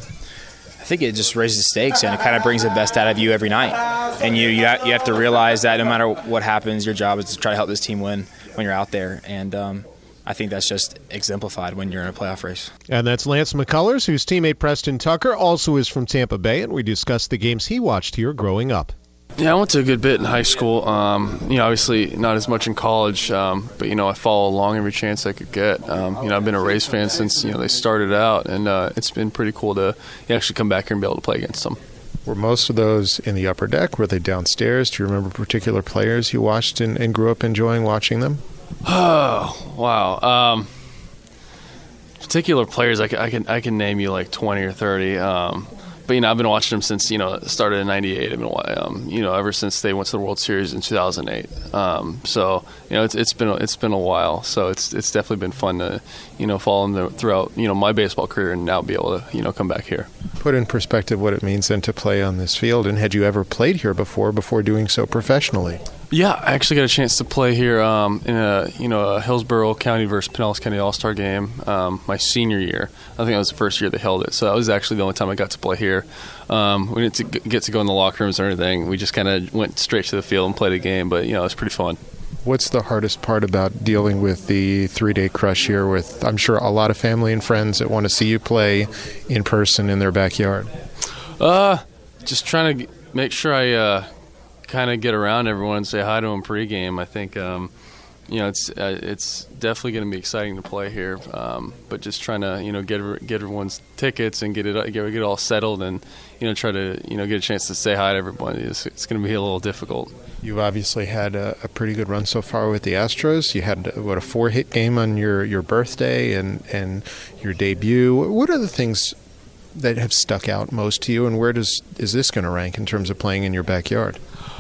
I think it just raises the stakes, and it kind of brings the best out of you every night. And you you have, you have to realize that no matter what happens, your job is to try to help this team win when you're out there. And um, I think that's just exemplified when you're in a playoff race. And that's Lance McCullers, whose teammate Preston Tucker also is from Tampa Bay, and we discussed the games he watched here growing up. Yeah, I went to a good bit in high school. Um, you know, obviously not as much in college, um, but you know, I follow along every chance I could get. Um, you know, I've been a Rays fan since you know they started out, and uh, it's been pretty cool to actually come back here and be able to play against them. Were most of those in the upper deck? Were they downstairs? Do you remember particular players you watched and, and grew up enjoying watching them? Oh, wow. Um, particular players, I can, I can I can name you like twenty or thirty. Um, but you know, I've been watching them since you know it started in ninety-eight. I've been um, you know ever since they went to the World Series in two thousand eight. Um, so you know, it's it's been it's been a while. So it's it's definitely been fun to you know follow them throughout you know my baseball career and now be able to you know come back here. Put in perspective what it means then to play on this field. And had you ever played here before before doing so professionally? Yeah, I actually got a chance to play here um, in a you know a Hillsborough County versus Pinellas County All-Star game um, my senior year. I think that was the first year they held it, so that was actually the only time I got to play here. Um, we didn't get to go in the locker rooms or anything. We just kind of went straight to the field and played a game, but you know it was pretty fun. What's the hardest part about dealing with the three-day crush here with, I'm sure, a lot of family and friends that want to see you play in person in their backyard? Uh, just trying to make sure I uh, kind of get around everyone and say hi to them pregame. I think, um, you know, it's uh, it's definitely going to be exciting to play here. Um, but just trying to, you know, get get everyone's tickets and get it get, get it all settled and, you know, try to, you know, get a chance to say hi to everybody. It's, it's going to be a little difficult. You've obviously had a, a pretty good run so far with the Astros. You had, what, a four-hit game on your, your birthday and, and your debut. What are the things that have stuck out most to you, and where does is this going to rank in terms of playing in your backyard?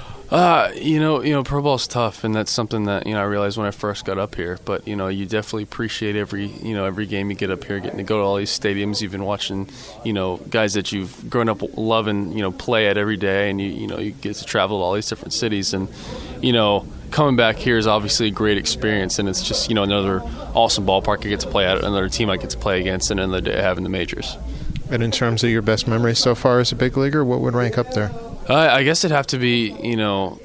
Uh, you know, you know, pro ball's tough, and that's something that you know I realized when I first got up here. But you know, you definitely appreciate every you know every game you get up here, getting to go to all these stadiums. You've been watching, you know, guys that you've grown up loving, you know, play at every day, and you you know you get to travel to all these different cities, and you know, coming back here is obviously a great experience, and it's just you know another awesome ballpark I get to play at, another team I get to play against, and another day I have in the majors. And in terms of your best memories so far as a big leaguer, what would rank up there? Uh, I guess it'd have to be, you know,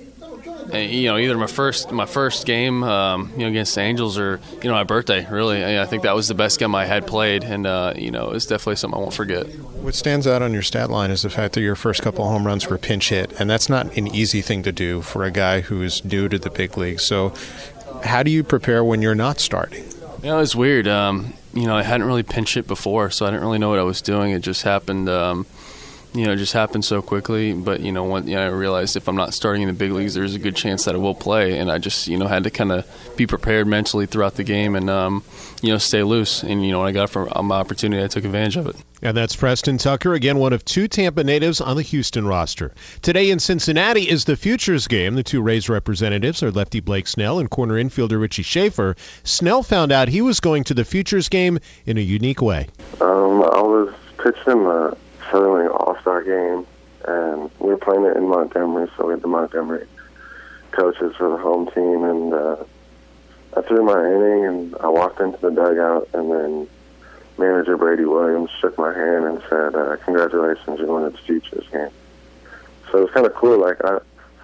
you know, either my first my first game, um, you know, against the Angels, or you know, my birthday. Really, I, I think that was the best game I had played, and uh, you know, it's definitely something I won't forget. What stands out on your stat line is the fact that your first couple home runs were pinch hit, and that's not an easy thing to do for a guy who is new to the big league. So, how do you prepare when you're not starting? You know, it's weird. Um, you know, I hadn't really pinch hit before, so I didn't really know what I was doing. It just happened. Um, You know, it just happened so quickly. But, you know, when, you know, I realized if I'm not starting in the big leagues, there's a good chance that I will play. And I just, you know, had to kind of be prepared mentally throughout the game and, um, you know, stay loose. And, you know, when I got for my opportunity, I took advantage of it. And that's Preston Tucker, again, one of two Tampa natives on the Houston roster. Today in Cincinnati is the Futures game. The two Rays representatives are lefty Blake Snell and corner infielder Richie Schaefer. Snell found out he was going to the Futures game in a unique way. Um, I was pitching the Southern League All-Star game, and we were playing it in Montgomery, so we had the Montgomery coaches for the home team, and uh, I threw my inning, and I walked into the dugout, and then manager Brady Williams shook my hand and said, uh, congratulations, you're going to the Futures game. So it was kind of cool. Like, I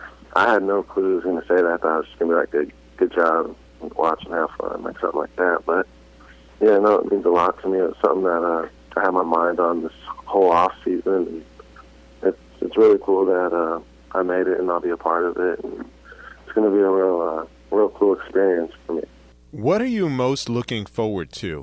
I had no clue he was going to say that. I thought it was just going to be like, good, good job, watch and have fun, like something like that. But, yeah, no, it means a lot to me. It's something that uh, I have my mind on this whole off season, and it's it's really cool that uh, I made it and I'll be a part of it. And it's going to be a real uh, real cool experience for me. What are you most looking forward to?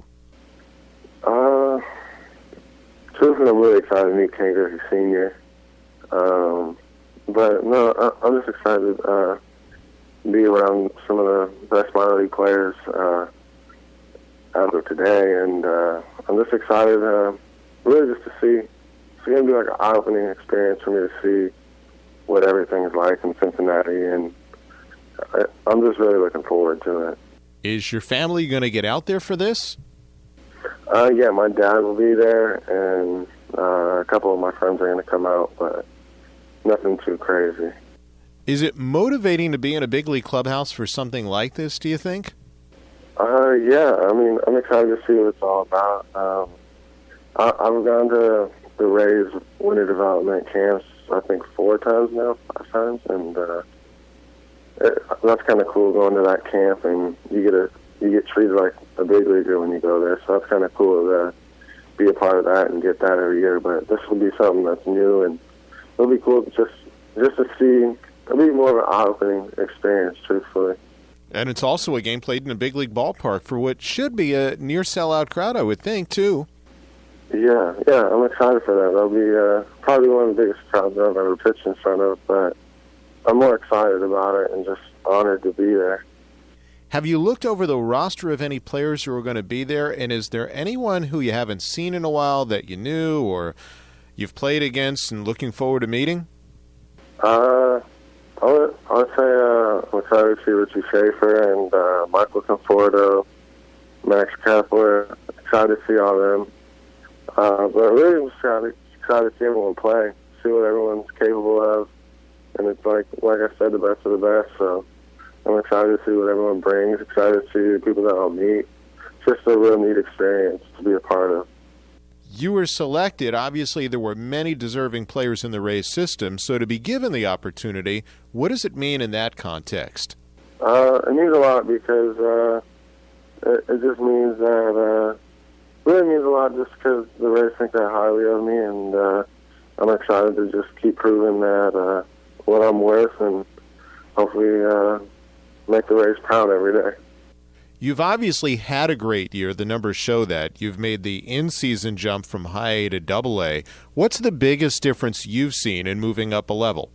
Uh, truthfully, I'm really excited to meet Ken Griffey Senior Um, but no, I, I'm just excited uh, to be around some of the best minor league players uh, as of today, and uh, I'm just excited. Uh, Really just to see, it's going to be like an eye-opening experience for me to see what everything's like in Cincinnati, and I, I'm just really looking forward to it. Is your family going to get out there for this? Uh, yeah, my dad will be there, and uh, a couple of my friends are going to come out, but nothing too crazy. Is it motivating to be in a big league clubhouse for something like this, do you think? Uh, yeah, I mean, I'm excited to see what it's all about. Um, I, I've gone to the Rays winter development camps, I think, four times now, five times, and uh, it, that's kind of cool going to that camp, and you get a you get treated like a big leaguer when you go there. So that's kind of cool to be a part of that and get that every year. But this will be something that's new, and it'll be cool just just to see it'll be more of an eye-opening experience, truthfully. And it's also a game played in a big league ballpark for what should be a near sellout crowd, I would think, too. Yeah, yeah, I'm excited for that. That'll be uh, probably one of the biggest crowds I've ever pitched in front of, but I'm more excited about it and just honored to be there. Have you looked over the roster of any players who are going to be there, and is there anyone who you haven't seen in a while that you knew or you've played against and looking forward to meeting? Uh, I would, I would say uh, I'm excited to see Richie Schaefer and uh, Michael Conforto, Max Kepler. Excited to see all of them. Uh, but really, I'm excited, excited to see everyone play, see what everyone's capable of. And it's like, like I said, the best of the best. So I'm excited to see what everyone brings, excited to see the people that I'll meet. It's just a real neat experience to be a part of. You were selected. Obviously, there were many deserving players in the Rays system. So to be given the opportunity, what does it mean in that context? Uh, it means a lot because uh, it, it just means that uh, really means a lot just because the Rays think that highly of me, and uh, I'm excited to just keep proving that uh, what I'm worth and hopefully uh, make the Rays proud every day. You've obviously had a great year. The numbers show that. You've made the in-season jump from high A to double A. What's the biggest difference you've seen in moving up a level?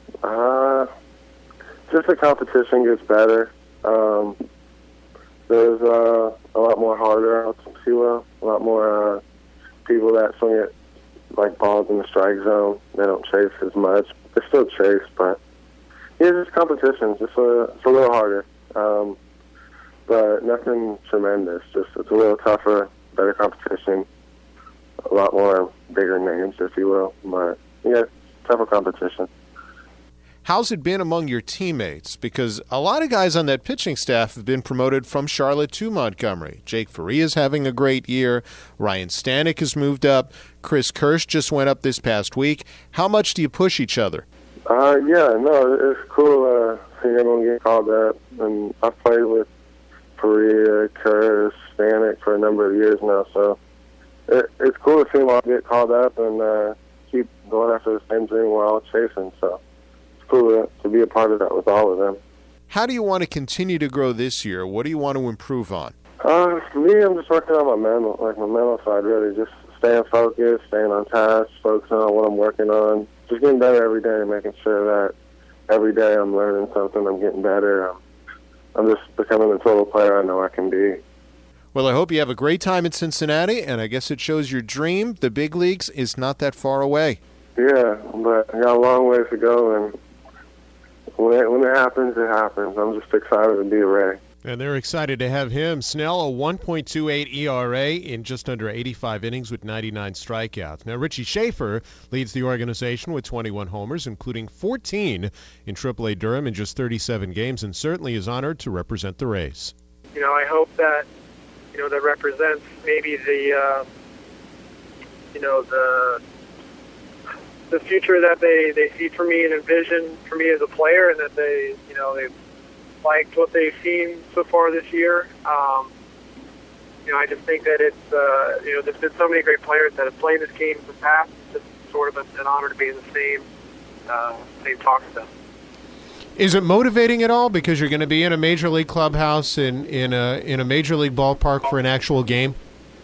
Uh, just the competition gets better. Um, there's uh, a lot more harder outs, if you will. A lot more uh, people that swing at like balls in the strike zone. They don't chase as much. They still chase, but yeah, just competition. It's just a, it's a little harder. Um, but nothing tremendous. Just it's a little tougher, better competition, a lot more bigger names, if you will. But yeah, tougher competition. How's it been among your teammates? Because a lot of guys on that pitching staff have been promoted from Charlotte to Montgomery. Jake Faria's having a great year. Ryan Stanek has moved up. Chris Kirsch just went up this past week. How much do you push each other? Uh, yeah, no, it's cool uh, seeing everyone get called up. And I've played with Faria, Kirsch, Stanek for a number of years now, so it, it's cool to see them all get called up and uh, keep going after the same dream we're all chasing. So it's cool to, to be a part of that with all of them. How do you want to continue to grow this year? What do you want to improve on? Uh, for me, I'm just working on my mental, like my mental side, really. Just staying focused, staying on task, focusing on what I'm working on. Just getting better every day, making sure that every day I'm learning something, I'm getting better. I'm, I'm just becoming the total player I know I can be. Well, I hope you have a great time in Cincinnati, and I guess it shows your dream, the big leagues, is not that far away. Yeah, but I got a long ways to go, and when it, when it happens, it happens. I'm just excited to be a Ray. And they're excited to have him. Snell, a one point two eight E R A in just under eighty-five innings with ninety-nine strikeouts. Now, Richie Schaefer leads the organization with twenty-one homers, including fourteen in triple A Durham in just thirty-seven games, and certainly is honored to represent the Rays. You know, I hope that, you know, that represents maybe the, uh, you know, the the future that they, they see for me and envision for me as a player, and that they, you know, they've liked what they've seen so far this year. Um, you know, I just think that it's, uh, you know, there's been so many great players that have played this game in the past. It's just sort of an, an honor to be in the same, uh, same talk with them. Is it motivating at all because you're going to be in a major league clubhouse in, in a in a major league ballpark for an actual game?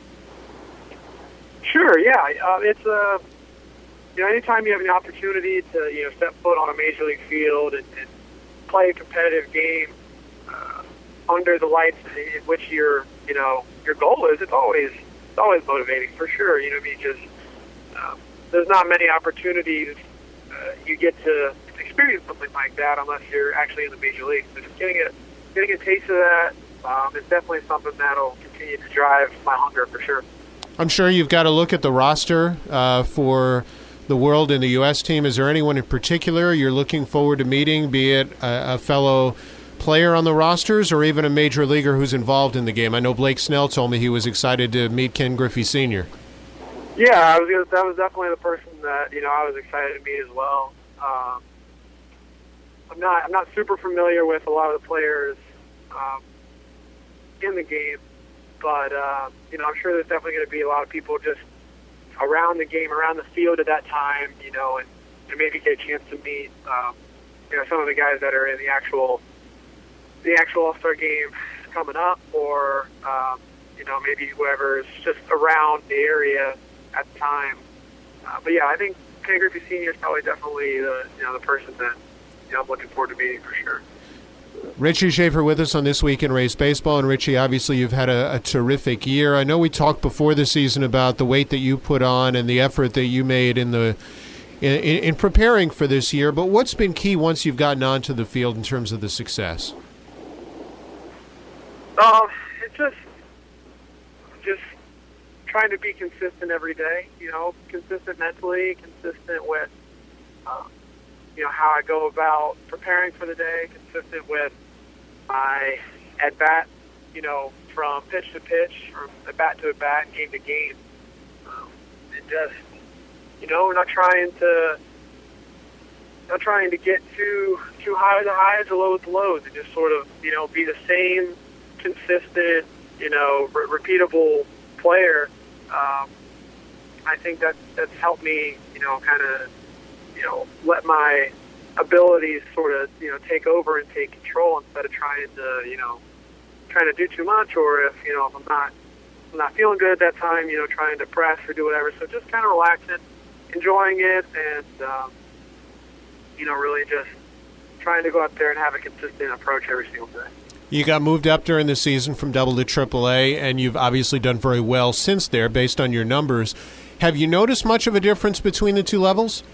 Sure, yeah. Uh, it's uh, you know, anytime you have an opportunity to, you know, step foot on a major league field and, and play a competitive game uh, under the lights in which your, you know, your goal is, it's always it's always motivating for sure. You know, I mean, just um, there's not many opportunities uh, you get to experience something like that unless you're actually in the major league. So just getting a getting a taste of that um, is definitely something that'll continue to drive my hunger for sure. I'm sure you've got to look at the roster uh, for the World and the U S team. Is there anyone in particular you're looking forward to meeting, be it a, a fellow player on the rosters or even a major leaguer who's involved in the game? I know Blake Snell told me he was excited to meet Ken Griffey Senior Yeah, I was gonna, that was definitely the person that, you know, I was excited to meet as well. Um, I'm not I'm not super familiar with a lot of the players um, in the game, but uh, you know, I'm sure there's definitely going to be a lot of people just around the game, around the field at that time, you know, and, and maybe get a chance to meet um, you know, some of the guys that are in the actual the actual All-Star game coming up, or um, you know, maybe whoever's just around the area at the time. Uh, but yeah, I think Ken Griffey Senior is probably definitely the you know the person that you know I'm looking forward to meeting for sure. Richie Schaefer with us on This Week in Rays Baseball. And Richie, obviously you've had a, a terrific year. I know we talked before the season about the weight that you put on and the effort that you made in the in, in preparing for this year, but what's been key once you've gotten onto the field in terms of the success? Um, it's just just trying to be consistent every day, you know, consistent mentally, consistent with uh, you know, how I go about preparing for the day, consistent with my at-bat, you know, from pitch to pitch, from at-bat to at-bat, game to game. Um, and just, you know, not trying to not trying to get too too high with the highs or low with the lows, and just sort of, you know, be the same consistent, you know, re- repeatable player. Um, I think that that's helped me, you know, kind of, you know, let my abilities sort of, you know, take over and take control instead of trying to, you know, trying to do too much, or if, you know, if I'm not, I'm not feeling good at that time, you know, trying to press or do whatever. So just kind of relaxing, enjoying it, and, um, you know, really just trying to go out there and have a consistent approach every single day. You got moved up during the season from Double to Triple A, and you've obviously done very well since there based on your numbers. Have you noticed much of a difference between the two levels?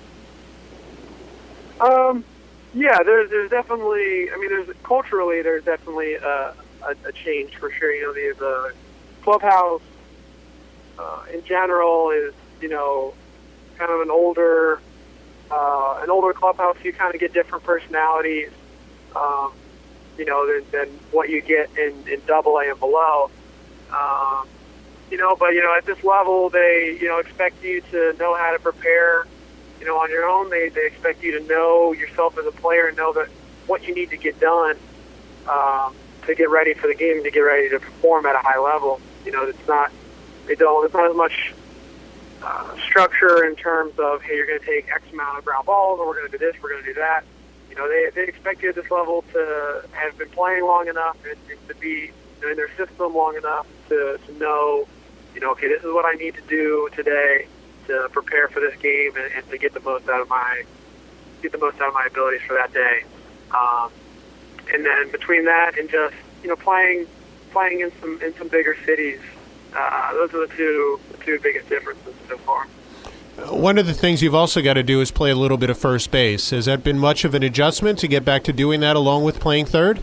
Um, yeah, there's there's definitely. I mean, there's culturally there's definitely a, a, a change for sure. You know, the the clubhouse uh, in general is, you know, kind of an older uh, an older clubhouse. You kind of get different personalities, um, you know, than, than what you get in in Double A and below. Um, you know, but you know, at this level, they you know expect you to know how to prepare. You know, on your own, they, they expect you to know yourself as a player and know that what you need to get done um, to get ready for the game, to get ready to perform at a high level. You know, it's not, they don't, it's not as much uh, structure in terms of, hey, you're going to take X amount of ground balls, or we're going to do this, we're going to do that. You know, they they expect you at this level to have been playing long enough and, and to be, you know, in their system long enough to, to know, you know, okay, this is what I need to do today to prepare for this game and, and to get the most out of my get the most out of my abilities for that day. Um, and then between that and just, you know, playing playing in some in some bigger cities, uh, those are the two the two biggest differences so far. One of the things you've also got to do is play a little bit of first base. Has that been much of an adjustment to get back to doing that along with playing third?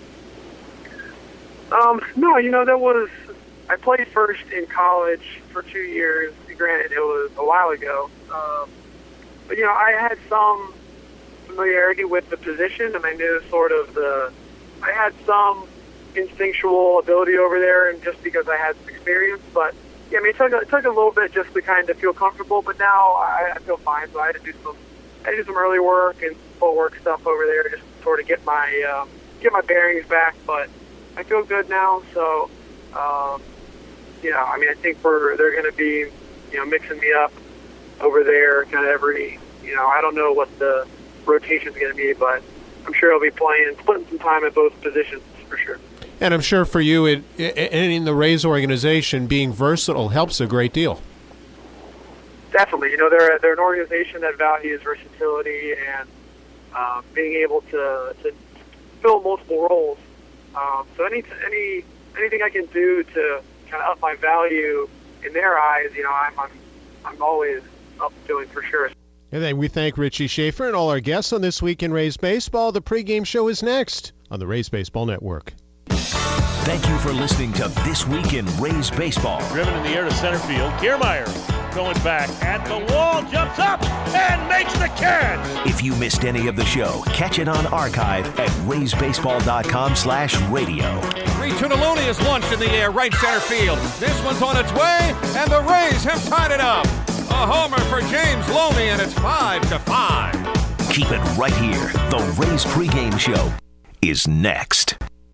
Um, no, you know, that was I played first in college for two years. Granted, it was a while ago, um, but you know, I had some familiarity with the position, and I knew sort of the. I had some instinctual ability over there, and just because I had some experience, but yeah, I mean, it took, it took a little bit just to kind of feel comfortable. But now I, I feel fine, so I had to do some. I had to do some early work and footwork stuff over there, just to sort of get my um, get my bearings back. But I feel good now, so. Um, Yeah, I mean, I think we're they're going to be, you know, mixing me up over there kind of every, you know, I don't know what the rotation's going to be, but I'm sure I'll be playing, splitting some time at both positions for sure. And I'm sure for you, it, it, in the Rays organization, being versatile helps a great deal. Definitely. You know, they're, they're an organization that values versatility and uh, being able to, to fill multiple roles. Um, so any any anything I can do to kind of up my value in their eyes, you know, I'm I'm, I'm always up doing for sure. And then we thank Richie Schaefer and all our guests on This Week in Rays Baseball. The pregame show is next on the Rays Baseball Network. Thank you for listening to This Week in Rays Baseball. Driven in the air to center field. Kiermaier going back at the wall, jumps up and makes the catch. If you missed any of the show, catch it on archive at raysbaseball.com slash radio. three two to Looney is launched in the air, right center field. This one's on its way, and the Rays have tied it up. A homer for James Looney, and it's five to five. Keep it right here. The Rays pregame show is next.